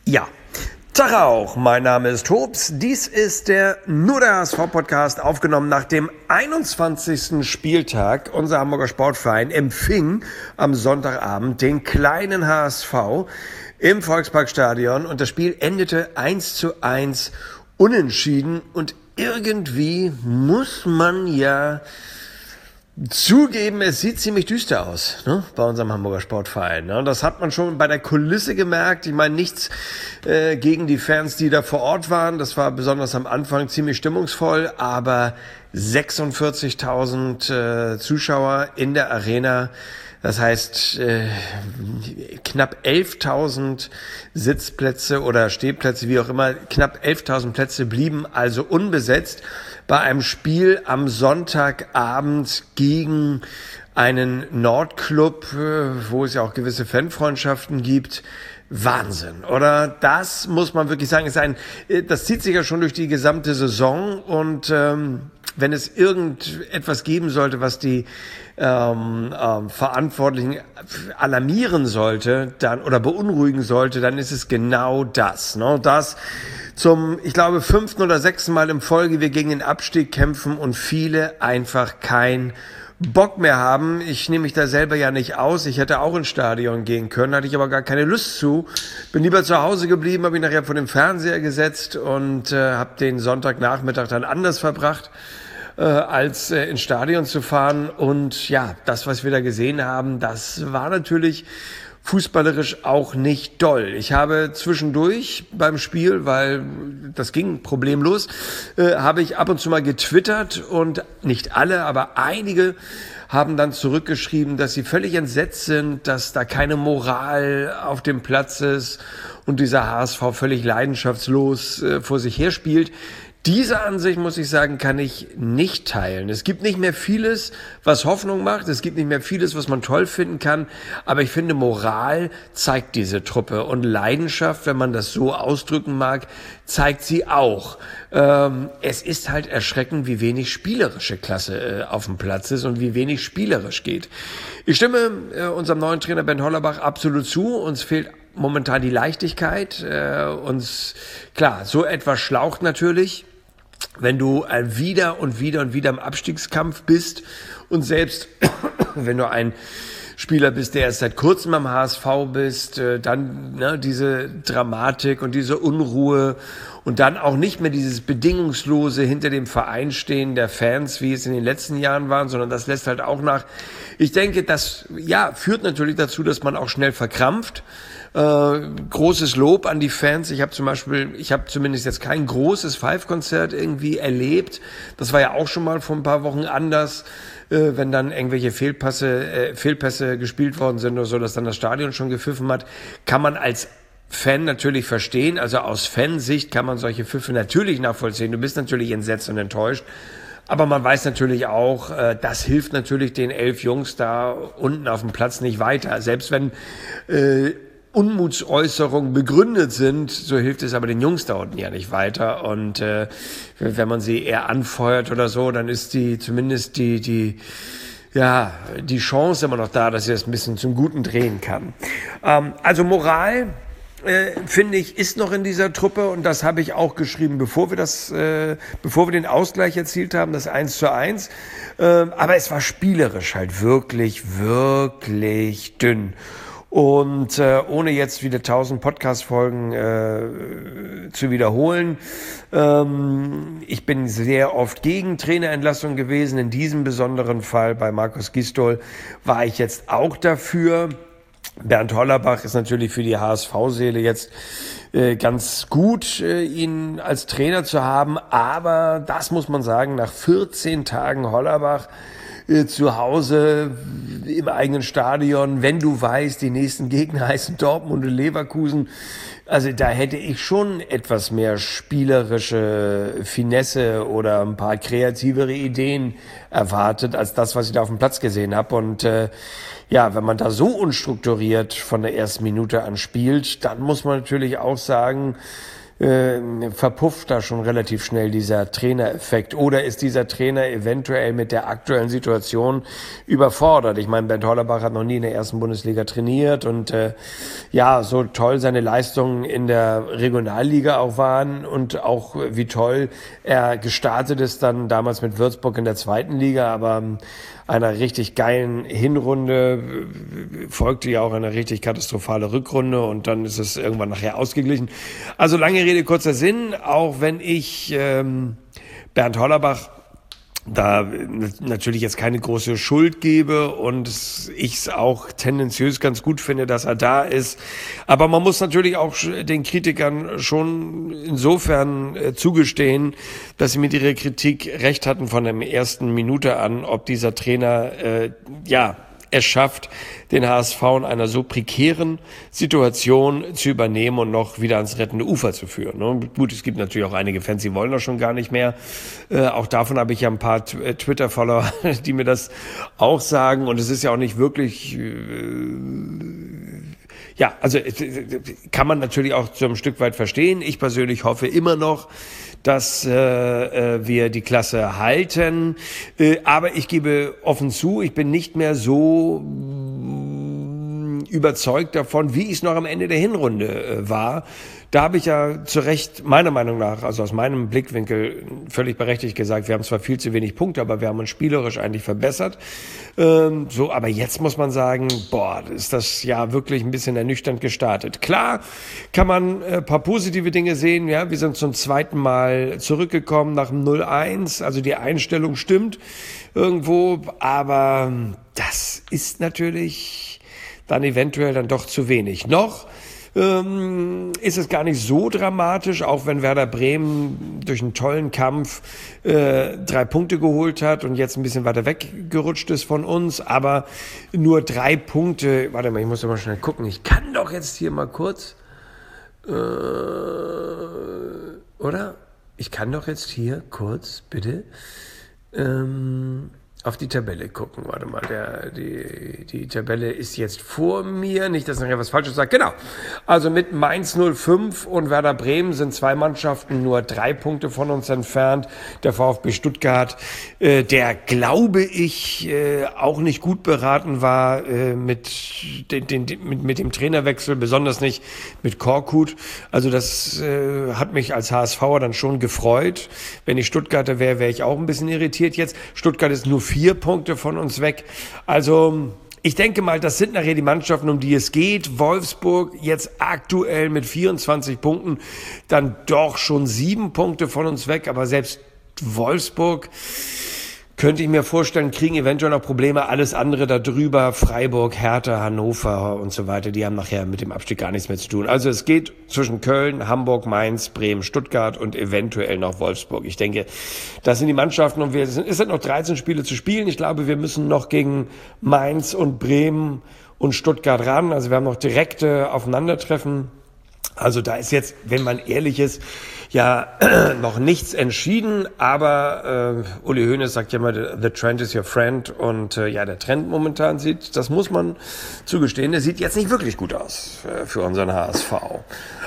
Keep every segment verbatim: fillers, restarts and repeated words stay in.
Ja, Tag auch, mein Name ist Hobbs. Dies ist der Nur der H S V-Podcast, aufgenommen nach dem einundzwanzigsten Spieltag. Unser Hamburger Sportverein empfing am Sonntagabend den kleinen H S V im Volksparkstadion und das Spiel endete eins zu eins unentschieden. Und irgendwie muss man ja zugeben, es sieht ziemlich düster aus, ne, bei unserem Hamburger Sportverein. Ne? Das hat man schon bei der Kulisse gemerkt. Ich meine, nichts äh, gegen die Fans, die da vor Ort waren. Das war besonders am Anfang ziemlich stimmungsvoll, aber sechsundvierzigtausend äh, Zuschauer in der Arena. Das heißt, äh, knapp elftausend Sitzplätze oder Stehplätze, wie auch immer, knapp elftausend Plätze blieben also unbesetzt bei einem Spiel am Sonntagabend gegen einen Nordclub, wo es ja auch gewisse Fanfreundschaften gibt. Wahnsinn, oder? Das muss man wirklich sagen, ist ein, das zieht sich ja schon durch die gesamte Saison und ähm, wenn es irgendetwas geben sollte, was die ähm, ähm, Verantwortlichen alarmieren sollte, dann oder beunruhigen sollte, dann ist es genau das, ne? Das zum, ich glaube, fünften oder sechsten Mal im Folge wir gegen den Abstieg kämpfen und viele einfach kein Bock mehr haben. Ich nehme mich da selber ja nicht aus. Ich hätte auch ins Stadion gehen können, hatte ich aber gar keine Lust zu. Bin lieber zu Hause geblieben, habe mich nachher vor dem Fernseher gesetzt und äh, habe den Sonntagnachmittag dann anders verbracht, äh, als äh, ins Stadion zu fahren. Und ja, das, was wir da gesehen haben, das war natürlich fußballerisch auch nicht doll. Ich habe zwischendurch beim Spiel, weil das ging problemlos, äh, habe ich ab und zu mal getwittert und nicht alle, aber einige haben dann zurückgeschrieben, dass sie völlig entsetzt sind, dass da keine Moral auf dem Platz ist und dieser H S V völlig leidenschaftslos äh, vor sich her spielt. Diese Ansicht, muss ich sagen, kann ich nicht teilen. Es gibt nicht mehr vieles, was Hoffnung macht. Es gibt nicht mehr vieles, was man toll finden kann. Aber ich finde, Moral zeigt diese Truppe. Und Leidenschaft, wenn man das so ausdrücken mag, zeigt sie auch. Ähm, es ist halt erschreckend, wie wenig spielerische Klasse äh, auf dem Platz ist und wie wenig spielerisch geht. Ich stimme äh, unserem neuen Trainer Ben Hollerbach absolut zu. Uns fehlt momentan die Leichtigkeit. Äh, uns, klar, so etwas schlaucht natürlich, wenn du wieder und wieder und wieder im Abstiegskampf bist und selbst wenn du ein Spieler bist, der erst seit kurzem am H S V bist, dann ne, diese Dramatik und diese Unruhe und dann auch nicht mehr dieses bedingungslose hinter dem Verein stehen der Fans, wie es in den letzten Jahren waren, sondern das lässt halt auch nach. Ich denke, das ja führt natürlich dazu, dass man auch schnell verkrampft. Äh, großes Lob an die Fans. Ich habe zum Beispiel, ich habe zumindest jetzt kein großes Five-Konzert irgendwie erlebt. Das war ja auch schon mal vor ein paar Wochen anders, äh, wenn dann irgendwelche Fehlpässe, äh, Fehlpässe gespielt worden sind oder so, dass dann das Stadion schon gepfiffen hat. Kann man als Fan natürlich verstehen. Also aus Fansicht kann man solche Pfiffe natürlich nachvollziehen. Du bist natürlich entsetzt und enttäuscht. Aber man weiß natürlich auch, äh, das hilft natürlich den elf Jungs da unten auf dem Platz nicht weiter. Selbst wenn äh, Unmutsäußerungen begründet sind, so hilft es aber den Jungs da unten ja nicht weiter. Und äh, wenn man sie eher anfeuert oder so, dann ist die zumindest die die ja die Chance immer noch da, dass sie das ein bisschen zum Guten drehen kann. Ähm, also Moral, äh, finde ich, ist noch in dieser Truppe und das habe ich auch geschrieben, bevor wir das, äh, bevor wir den Ausgleich erzielt haben, das eins zu eins. Äh, aber es war spielerisch halt wirklich, wirklich dünn. Und äh, ohne jetzt wieder tausend Podcast-Folgen äh, zu wiederholen, ähm, ich bin sehr oft gegen Trainerentlassung gewesen. In diesem besonderen Fall bei Markus Gisdol war ich jetzt auch dafür. Bernd Hollerbach ist natürlich für die H S V-Seele jetzt äh, ganz gut, äh, ihn als Trainer zu haben. Aber das muss man sagen, nach vierzehn Tagen Hollerbach zu Hause im eigenen Stadion, wenn du weißt, die nächsten Gegner heißen Dortmund und Leverkusen. Also da hätte ich schon etwas mehr spielerische Finesse oder ein paar kreativere Ideen erwartet, als das, was ich da auf dem Platz gesehen habe. Und äh, ja, wenn man da so unstrukturiert von der ersten Minute an spielt, dann muss man natürlich auch sagen, äh, verpufft da schon relativ schnell dieser Trainereffekt? Oder ist dieser Trainer eventuell mit der aktuellen Situation überfordert? Ich meine, Bernd Hollerbach hat noch nie in der ersten Bundesliga trainiert und äh, ja, so toll seine Leistungen in der Regionalliga auch waren und auch wie toll er gestartet ist dann damals mit Würzburg in der zweiten Liga, aber einer richtig geilen Hinrunde folgte ja auch eine richtig katastrophale Rückrunde und dann ist es irgendwann nachher ausgeglichen. Also lange Rede, kurzer Sinn, auch wenn ich ähm, Bernd Hollerbach da natürlich jetzt keine große Schuld gebe und ich es auch tendenziös ganz gut finde, dass er da ist. Aber man muss natürlich auch den Kritikern schon insofern äh, zugestehen, dass sie mit ihrer Kritik recht hatten von der ersten Minute an, ob dieser Trainer äh, ja es schafft, den H S V in einer so prekären Situation zu übernehmen und noch wieder ans rettende Ufer zu führen. Ne? Gut, es gibt natürlich auch einige Fans, die wollen das schon gar nicht mehr. Äh, auch davon habe ich ja ein paar T- Twitter-Follower, die mir das auch sagen. Und es ist ja auch nicht wirklich... Äh, ja, also kann man natürlich auch so ein Stück weit verstehen. Ich persönlich hoffe immer noch, dass äh, wir die Klasse halten. Äh, aber ich gebe offen zu, ich bin nicht mehr so mh, überzeugt davon, wie ich es noch am Ende der Hinrunde äh, war. Da habe ich ja zu Recht, meiner Meinung nach, also aus meinem Blickwinkel, völlig berechtigt gesagt, wir haben zwar viel zu wenig Punkte, aber wir haben uns spielerisch eigentlich verbessert. Ähm, so, aber jetzt muss man sagen, boah, ist das ja wirklich ein bisschen ernüchternd gestartet. Klar kann man ein paar positive Dinge sehen, ja, wir sind zum zweiten Mal zurückgekommen nach dem null eins, also die Einstellung stimmt irgendwo, aber das ist natürlich dann eventuell dann doch zu wenig. Noch ähm, ist es gar nicht so dramatisch, auch wenn Werder Bremen durch einen tollen Kampf äh, drei Punkte geholt hat und jetzt ein bisschen weiter weggerutscht ist von uns, aber nur drei Punkte, warte mal, ich muss doch mal schnell gucken, ich kann doch jetzt hier mal kurz, äh, oder? Ich kann doch jetzt hier kurz, bitte, ähm, auf die Tabelle gucken. Warte mal, der, die, die Tabelle ist jetzt vor mir. Nicht, dass ich nachher was Falsches sage. Genau. Also mit Mainz null fünf und Werder Bremen sind zwei Mannschaften nur drei Punkte von uns entfernt. Der VfB Stuttgart, äh, der, glaube ich, äh, auch nicht gut beraten war äh, mit, den, den, mit, mit dem Trainerwechsel, besonders nicht mit Korkut. Also das äh, hat mich als HSVer dann schon gefreut. Wenn ich Stuttgarter wäre, wäre ich auch ein bisschen irritiert jetzt. Stuttgart ist nur vier Punkte von uns weg. Also ich denke mal, das sind nachher die Mannschaften, um die es geht. Wolfsburg jetzt aktuell mit vierundzwanzig Punkten, dann doch schon sieben Punkte von uns weg. Aber selbst Wolfsburg, könnte ich mir vorstellen, kriegen eventuell noch Probleme. Alles andere darüber, Freiburg, Hertha, Hannover und so weiter, die haben nachher mit dem Abstieg gar nichts mehr zu tun. Also es geht zwischen Köln, Hamburg, Mainz, Bremen, Stuttgart und eventuell noch Wolfsburg. Ich denke, das sind die Mannschaften und wir sind, es sind noch dreizehn Spiele zu spielen. Ich glaube, wir müssen noch gegen Mainz und Bremen und Stuttgart ran. Also wir haben noch direkte Aufeinandertreffen. Also da ist jetzt, wenn man ehrlich ist, ja noch nichts entschieden, aber äh, Uli Hoeneß sagt ja immer, the trend is your friend und äh, ja, der Trend momentan sieht, das muss man zugestehen, der sieht jetzt nicht wirklich gut aus äh, für unseren H S V.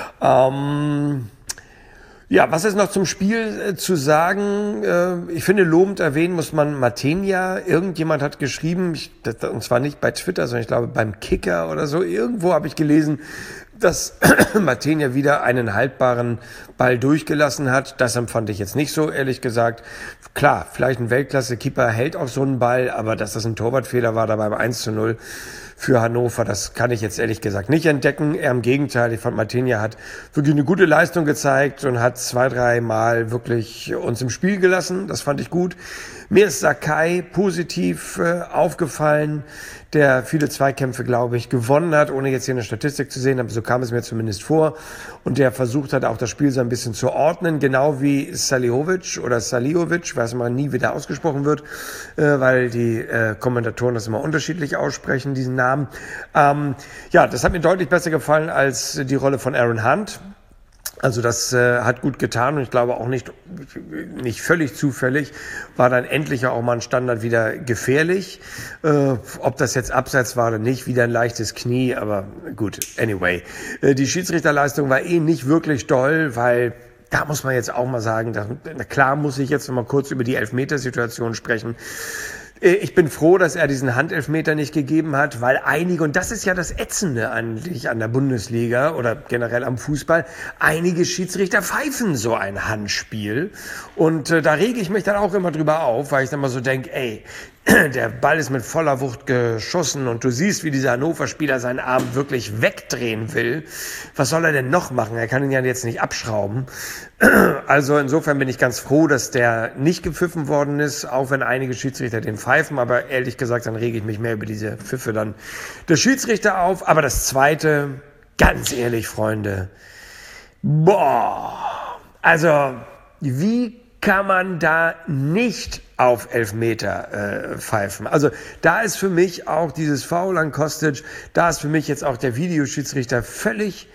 Ähm, ja, was ist noch zum Spiel äh, zu sagen? Äh, ich finde, lobend erwähnen muss man Matenia. Irgendjemand hat geschrieben, ich, das, und zwar nicht bei Twitter, sondern ich glaube beim Kicker oder so, irgendwo habe ich gelesen, dass Matenia wieder einen haltbaren Ball durchgelassen hat. Das empfand ich jetzt nicht so, ehrlich gesagt. Klar, vielleicht ein Weltklasse-Keeper hält auch so einen Ball, aber dass das ein Torwartfehler war da beim eins zu null für Hannover, das kann ich jetzt ehrlich gesagt nicht entdecken. Eher im Gegenteil, ich fand, Matenia hat wirklich eine gute Leistung gezeigt und hat zwei, drei Mal wirklich uns im Spiel gelassen. Das fand ich gut. Mir ist Sakai positiv äh, aufgefallen, der viele Zweikämpfe, glaube ich, gewonnen hat, ohne jetzt hier eine Statistik zu sehen, aber so kam es mir zumindest vor. Und der versucht hat, auch das Spiel so ein bisschen zu ordnen, genau wie Salihovic oder Salihovic, weiß man nie, wie der ausgesprochen wird, äh, weil die äh, Kommentatoren das immer unterschiedlich aussprechen, diesen Namen. Ähm, ja, das hat mir deutlich besser gefallen als die Rolle von Aaron Hunt. Also das äh, hat gut getan und ich glaube auch nicht, nicht völlig zufällig, war dann endlich auch mal ein Standard wieder gefährlich. Äh, ob das jetzt abseits war oder nicht, wieder ein leichtes Knie, aber gut, anyway. Äh, die Schiedsrichterleistung war eh nicht wirklich doll, weil da muss man jetzt auch mal sagen, da, na klar muss ich jetzt noch mal kurz über die Elfmetersituation sprechen. Ich bin froh, dass er diesen Handelfmeter nicht gegeben hat, weil einige, und das ist ja das Ätzende eigentlich an der Bundesliga oder generell am Fußball, einige Schiedsrichter pfeifen so ein Handspiel. Und äh, da rege ich mich dann auch immer drüber auf, weil ich dann mal so denke, ey, der Ball ist mit voller Wucht geschossen und du siehst, wie dieser Hannover-Spieler seinen Arm wirklich wegdrehen will. Was soll er denn noch machen? Er kann ihn ja jetzt nicht abschrauben. Also insofern bin ich ganz froh, dass der nicht gepfiffen worden ist, auch wenn einige Schiedsrichter den pfeifen. Aber ehrlich gesagt, dann rege ich mich mehr über diese Pfiffe dann der Schiedsrichter auf. Aber das Zweite, ganz ehrlich, Freunde, boah, also wie kann man da nicht auf Elfmeter äh, pfeifen? Also da ist für mich auch dieses Foul an Kostic, da ist für mich jetzt auch der Videoschiedsrichter völlig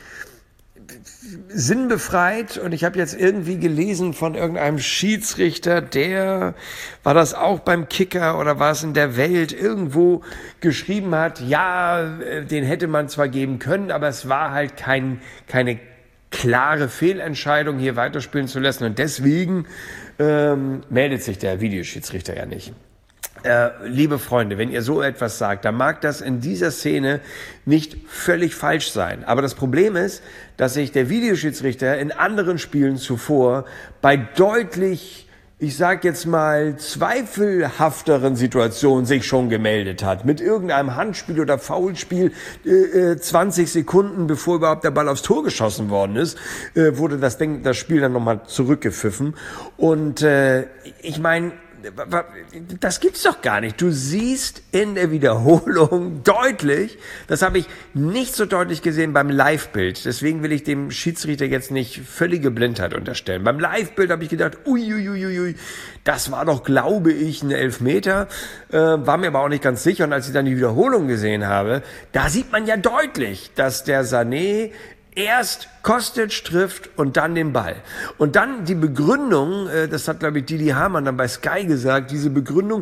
sinnbefreit. Und ich habe jetzt irgendwie gelesen von irgendeinem Schiedsrichter, der, war das auch beim Kicker oder war es in der Welt, irgendwo geschrieben hat, ja, den hätte man zwar geben können, aber es war halt kein, keine klare Fehlentscheidung, hier weiterspielen zu lassen. Und deswegen ähm, meldet sich der Videoschiedsrichter ja nicht. Äh, liebe Freunde, wenn ihr so etwas sagt, dann mag das in dieser Szene nicht völlig falsch sein. Aber das Problem ist, dass sich der Videoschiedsrichter in anderen Spielen zuvor bei deutlich, ich sag jetzt mal, zweifelhafteren Situationen sich schon gemeldet hat. Mit irgendeinem Handspiel oder Foulspiel, äh, zwanzig Sekunden bevor überhaupt der Ball aufs Tor geschossen worden ist, äh, wurde das, Ding, das Spiel dann nochmal zurückgepfiffen. Und äh, ich meine, das gibt's doch gar nicht. Du siehst in der Wiederholung deutlich, das habe ich nicht so deutlich gesehen beim Live-Bild. Deswegen will ich dem Schiedsrichter jetzt nicht völlige Blindheit unterstellen. Beim Live-Bild habe ich gedacht, uiuiuiui, das war doch, glaube ich, ein Elfmeter. Äh, war mir aber auch nicht ganz sicher. Und als ich dann die Wiederholung gesehen habe, da sieht man ja deutlich, dass der Sané erst Kostic trifft und dann den Ball. Und dann die Begründung, das hat, glaube ich, Didi Hamann dann bei Sky gesagt, diese Begründung,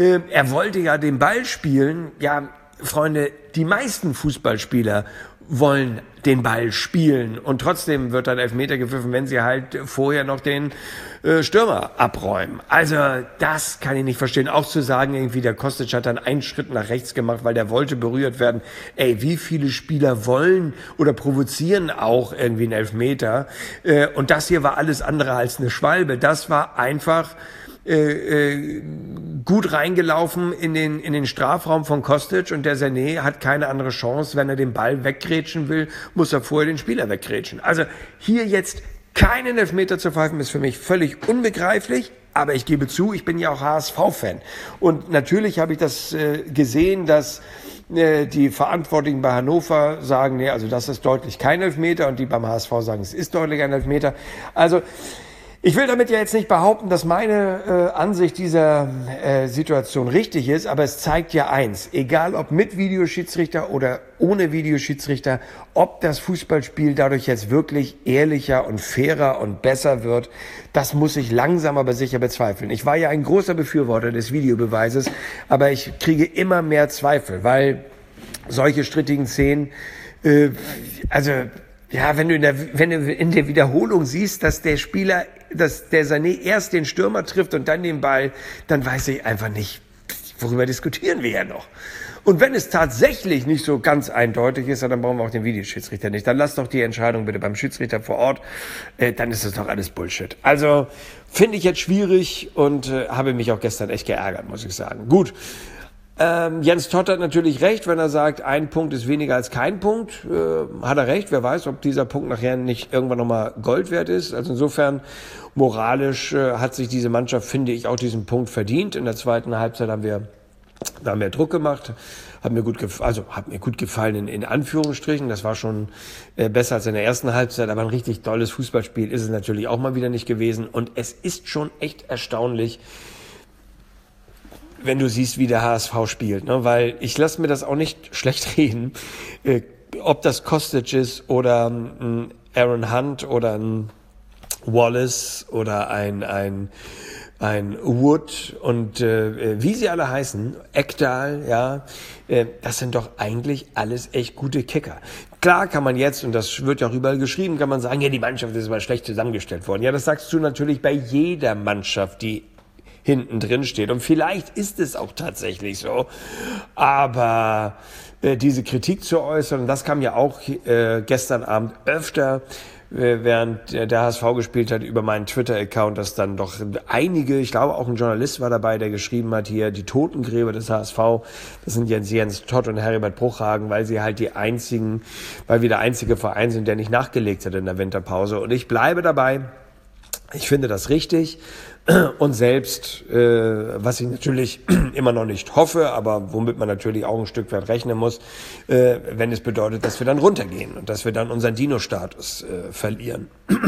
er wollte ja den Ball spielen. Ja, Freunde, die meisten Fußballspieler wollen den Ball spielen und trotzdem wird dann Elfmeter gepfiffen, wenn sie halt vorher noch den äh, Stürmer abräumen. Also das kann ich nicht verstehen. Auch zu sagen, irgendwie der Kostic hat dann einen Schritt nach rechts gemacht, weil der wollte berührt werden. Ey, wie viele Spieler wollen oder provozieren auch irgendwie einen Elfmeter? Äh, und das hier war alles andere als eine Schwalbe. Das war einfach Äh, äh, gut reingelaufen in den in den Strafraum von Kostic und der Sané hat keine andere Chance, wenn er den Ball weggrätschen will, muss er vorher den Spieler weggrätschen. Also hier jetzt keinen Elfmeter zu pfeifen, ist für mich völlig unbegreiflich, aber ich gebe zu, ich bin ja auch H S V-Fan und natürlich habe ich das äh, gesehen, dass äh, die Verantwortlichen bei Hannover sagen, nee, also das ist deutlich kein Elfmeter und die beim H S V sagen, es ist deutlich ein Elfmeter. Also ich will damit ja jetzt nicht behaupten, dass meine äh, Ansicht dieser äh, Situation richtig ist, aber es zeigt ja eins, egal ob mit Videoschiedsrichter oder ohne Videoschiedsrichter, ob das Fußballspiel dadurch jetzt wirklich ehrlicher und fairer und besser wird, das muss ich langsam aber sicher bezweifeln. Ich war ja ein großer Befürworter des Videobeweises, aber ich kriege immer mehr Zweifel, weil solche strittigen Szenen, äh, also ja, wenn du in der, wenn du in der Wiederholung siehst, dass der Spieler, dass der Sané erst den Stürmer trifft und dann den Ball, dann weiß ich einfach nicht, worüber diskutieren wir ja noch. Und wenn es tatsächlich nicht so ganz eindeutig ist, dann brauchen wir auch den Videoschiedsrichter nicht. Dann lass doch die Entscheidung bitte beim Schiedsrichter vor Ort. Äh, dann ist das doch alles Bullshit. Also finde ich jetzt schwierig und äh, habe mich auch gestern echt geärgert, muss ich sagen. Gut. Ähm, Jens Todt hat natürlich recht, wenn er sagt, ein Punkt ist weniger als kein Punkt. Äh, hat er recht. Wer weiß, ob dieser Punkt nachher nicht irgendwann nochmal Gold wert ist. Also insofern moralisch äh, hat sich diese Mannschaft, finde ich, auch diesen Punkt verdient. In der zweiten Halbzeit haben wir da mehr Druck gemacht. Hat mir gut gef- also hat mir gut gefallen in, in Anführungsstrichen. Das war schon äh, besser als in der ersten Halbzeit. Aber ein richtig tolles Fußballspiel ist es natürlich auch mal wieder nicht gewesen. Und es ist schon echt erstaunlich, wenn du siehst, wie der H S V spielt, ne? Weil ich lasse mir das auch nicht schlecht reden. Äh, ob das Kostic ist oder ein Aaron Hunt oder ein Wallace oder ein, ein, ein Wood und äh, wie sie alle heißen, Ekdal, ja, äh, das sind doch eigentlich alles echt gute Kicker. Klar kann man jetzt, und das wird ja auch überall geschrieben, kann man sagen, ja, die Mannschaft ist aber schlecht zusammengestellt worden. Ja, das sagst du natürlich bei jeder Mannschaft, die hinten drin steht. Und vielleicht ist es auch tatsächlich so. Aber äh, diese Kritik zu äußern, das kam ja auch äh, gestern Abend öfter, während der H S V gespielt hat, über meinen Twitter-Account, dass dann doch einige, ich glaube auch ein Journalist war dabei, der geschrieben hat, hier die Totengräber des H S V, das sind Jens, Jens Todt und Heribert Bruchhagen, weil sie halt die einzigen, weil wir der einzige Verein sind, der nicht nachgelegt hat in der Winterpause. Und ich bleibe dabei, ich finde das richtig. Und selbst, äh, was ich natürlich immer noch nicht hoffe, aber womit man natürlich auch ein Stück weit rechnen muss, äh, wenn es bedeutet, dass wir dann runtergehen und dass wir dann unseren Dino-Status äh, verlieren.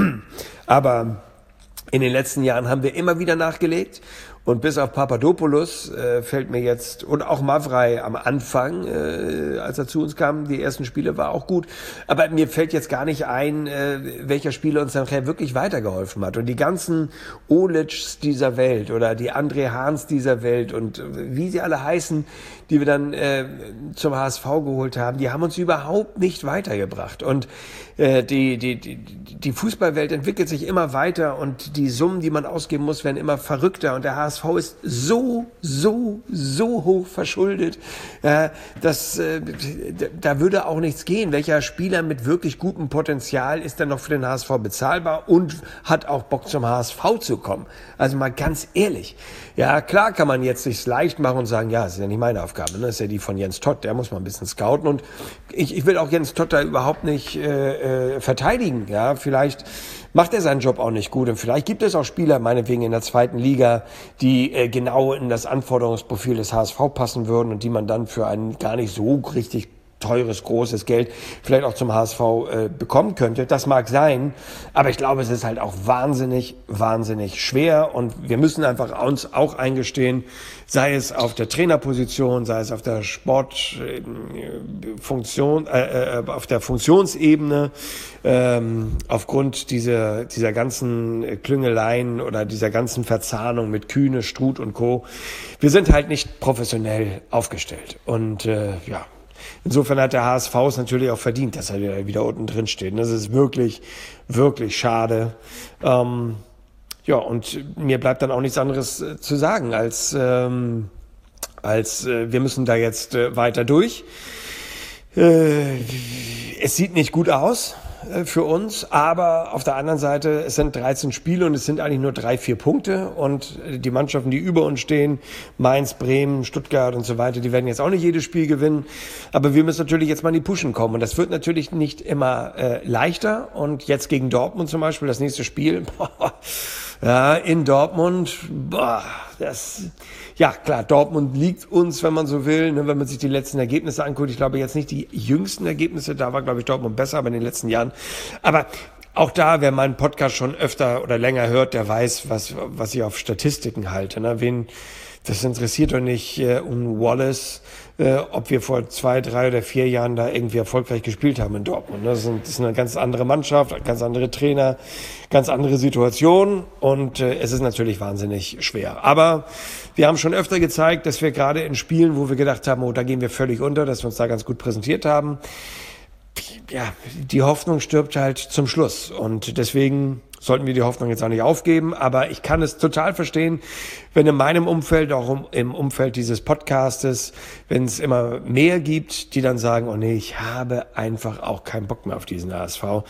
Aber in den letzten Jahren haben wir immer wieder nachgelegt. Und bis auf Papadopoulos äh, fällt mir jetzt, und auch Mavrei am Anfang, äh, als er zu uns kam, die ersten Spiele war auch gut. Aber mir fällt jetzt gar nicht ein, äh, welcher Spieler uns nachher wirklich weitergeholfen hat. Und die ganzen Olitschs dieser Welt oder die André Hahns dieser Welt und äh, wie sie alle heißen, die wir dann äh, zum H S V geholt haben, die haben uns überhaupt nicht weitergebracht. Und äh, die, die, die, die Fußballwelt entwickelt sich immer weiter und die Summen, die man ausgeben muss, werden immer verrückter. Und der H S V ist so, so, so hoch verschuldet, äh, dass äh, da würde auch nichts gehen. Welcher Spieler mit wirklich gutem Potenzial ist dann noch für den H S V bezahlbar und hat auch Bock zum H S V zu kommen? Also mal ganz ehrlich. Ja, klar kann man jetzt sich's leicht machen und sagen, ja, das ist ja nicht meine Aufgabe, ne? Das ist ja die von Jens Todt, der muss mal ein bisschen scouten. Und ich, ich will auch Jens Todt da überhaupt nicht äh, äh, verteidigen. Ja, vielleicht macht er seinen Job auch nicht gut und vielleicht gibt es auch Spieler, meinetwegen in der zweiten Liga, die äh, genau in das Anforderungsprofil des H S V passen würden und die man dann für einen gar nicht so richtig teures, großes Geld vielleicht auch zum H S V äh, bekommen könnte. Das mag sein, aber ich glaube, es ist halt auch wahnsinnig, wahnsinnig schwer und wir müssen einfach uns auch eingestehen, sei es auf der Trainerposition, sei es auf der Sportfunktion, äh, äh, auf der Funktionsebene, ähm, aufgrund dieser, dieser ganzen Klüngeleien oder dieser ganzen Verzahnung mit Kühne, Struth und Co. Wir sind halt nicht professionell aufgestellt und äh, ja, insofern hat der H S V es natürlich auch verdient, dass er wieder unten drin steht. Das ist wirklich, wirklich schade. Ähm, ja, und mir bleibt dann auch nichts anderes äh, zu sagen, als, ähm, als äh, wir müssen da jetzt äh, weiter durch. Äh, es sieht nicht gut aus für uns, aber auf der anderen Seite, es sind dreizehn Spiele und es sind eigentlich nur drei, vier Punkte und die Mannschaften, die über uns stehen, Mainz, Bremen, Stuttgart und so weiter, die werden jetzt auch nicht jedes Spiel gewinnen, aber wir müssen natürlich jetzt mal in die Puschen kommen und das wird natürlich nicht immer äh, leichter und jetzt gegen Dortmund zum Beispiel, das nächste Spiel, boah, ja, in Dortmund, boah, das, ja klar, Dortmund liegt uns, wenn man so will, ne, wenn man sich die letzten Ergebnisse anguckt. Ich glaube jetzt nicht die jüngsten Ergebnisse, da war, glaube ich, Dortmund besser, aber in den letzten Jahren. Aber auch da, wer meinen Podcast schon öfter oder länger hört, der weiß, was, was ich auf Statistiken halte. Ne? Wen, das interessiert doch nicht äh, um Wallace, äh, ob wir vor zwei, drei oder vier Jahren da irgendwie erfolgreich gespielt haben in Dortmund. Das ist, ein, das ist eine ganz andere Mannschaft, ganz andere Trainer, ganz andere Situation und äh, es ist natürlich wahnsinnig schwer. Aber wir haben schon öfter gezeigt, dass wir gerade in Spielen, wo wir gedacht haben, oh, da gehen wir völlig unter, dass wir uns da ganz gut präsentiert haben. Ja, die Hoffnung stirbt halt zum Schluss und deswegen sollten wir die Hoffnung jetzt auch nicht aufgeben, aber ich kann es total verstehen, wenn in meinem Umfeld, auch im Umfeld dieses Podcastes, wenn es immer mehr gibt, die dann sagen, oh nee, ich habe einfach auch keinen Bock mehr auf diesen H S V.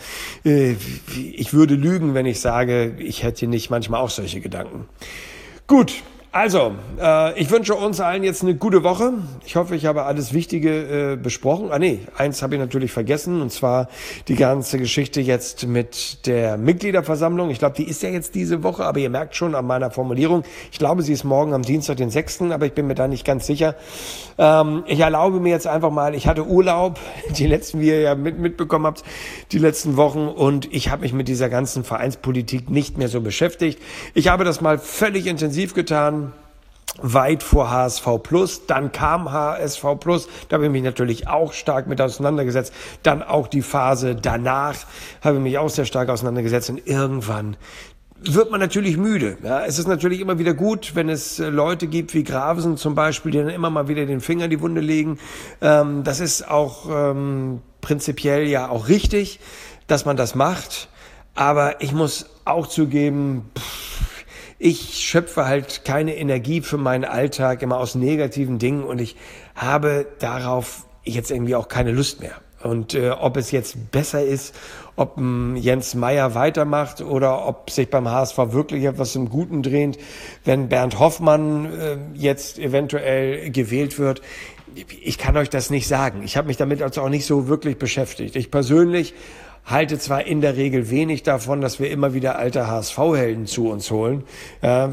Ich würde lügen, wenn ich sage, ich hätte nicht manchmal auch solche Gedanken. Gut. Also, äh, ich wünsche uns allen jetzt eine gute Woche. Ich hoffe, ich habe alles Wichtige äh, besprochen. Ah nee, eins habe ich natürlich vergessen, und zwar die ganze Geschichte jetzt mit der Mitgliederversammlung. Ich glaube, die ist ja jetzt diese Woche, aber ihr merkt schon an meiner Formulierung, ich glaube, sie ist morgen am Dienstag, den sechsten, aber ich bin mir da nicht ganz sicher. Ähm, ich erlaube mir jetzt einfach mal, ich hatte Urlaub, die letzten, wie ihr ja mit, mitbekommen habt, die letzten Wochen, und ich habe mich mit dieser ganzen Vereinspolitik nicht mehr so beschäftigt. Ich habe das mal völlig intensiv getan. weit vor H S V Plus, dann kam H S V Plus, da habe ich mich natürlich auch stark mit auseinandergesetzt, dann auch die Phase danach habe ich mich auch sehr stark auseinandergesetzt und irgendwann wird man natürlich müde. Ja, es ist natürlich immer wieder gut, wenn es Leute gibt wie Gravesen zum Beispiel, die dann immer mal wieder den Finger in die Wunde legen. Ähm, das ist auch ähm, prinzipiell ja auch richtig, dass man das macht, aber ich muss auch zugeben, pff, ich schöpfe halt keine Energie für meinen Alltag immer aus negativen Dingen und ich habe darauf jetzt irgendwie auch keine Lust mehr. Und äh, ob es jetzt besser ist, ob ähm, Jens Meyer weitermacht oder ob sich beim H S V wirklich etwas im Guten dreht, wenn Bernd Hoffmann äh, jetzt eventuell gewählt wird, ich kann euch das nicht sagen. Ich habe mich damit also auch nicht so wirklich beschäftigt. Ich persönlich halte zwar in der Regel wenig davon, dass wir immer wieder alte H S V-Helden zu uns holen. Äh,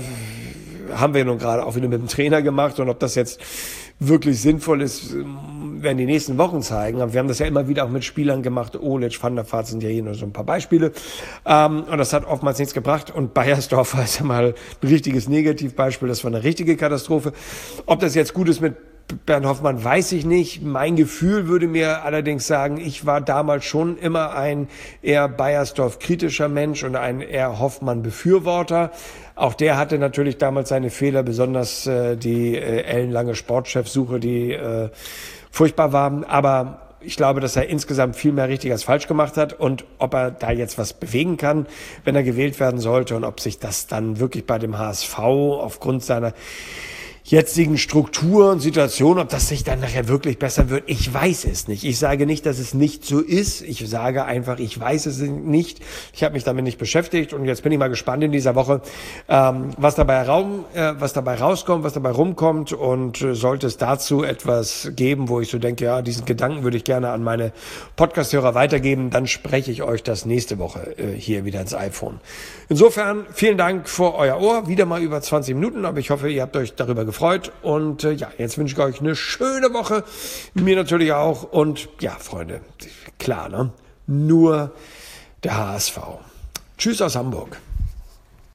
haben wir nun gerade auch wieder mit dem Trainer gemacht und ob das jetzt wirklich sinnvoll ist, werden die nächsten Wochen zeigen. Aber wir haben das ja immer wieder auch mit Spielern gemacht. Olic, Van der Vaart sind ja hier nur so ein paar Beispiele. Ähm, und das hat oftmals nichts gebracht. Und Beiersdorf war ja mal ein richtiges Negativbeispiel. Das war eine richtige Katastrophe. Ob das jetzt gut ist mit Bernd Hoffmann, weiß ich nicht. Mein Gefühl würde mir allerdings sagen, ich war damals schon immer ein eher Beiersdorf-kritischer Mensch und ein eher Hoffmann-Befürworter. Auch der hatte natürlich damals seine Fehler, besonders äh, die äh, ellenlange Sportchefsuche, die äh, furchtbar war. Aber ich glaube, dass er insgesamt viel mehr richtig als falsch gemacht hat und ob er da jetzt was bewegen kann, wenn er gewählt werden sollte und ob sich das dann wirklich bei dem H S V aufgrund seiner jetzigen Struktur und Situation, ob das sich dann nachher wirklich besser wird, ich weiß es nicht. Ich sage nicht, dass es nicht so ist. Ich sage einfach, ich weiß es nicht. Ich habe mich damit nicht beschäftigt und jetzt bin ich mal gespannt in dieser Woche, ähm, was dabei raum, äh, was dabei rauskommt, was dabei rumkommt und äh, sollte es dazu etwas geben, wo ich so denke, ja, diesen Gedanken würde ich gerne an meine Podcast-Hörer weitergeben, dann spreche ich euch das nächste Woche äh, hier wieder ins iPhone. Insofern vielen Dank für euer Ohr. Wieder mal über zwanzig Minuten, aber ich hoffe, ihr habt euch darüber gefreut. Und äh, ja, jetzt wünsche ich euch eine schöne Woche. Mir natürlich auch. Und ja, Freunde, klar, ne? Nur der H S V. Tschüss aus Hamburg.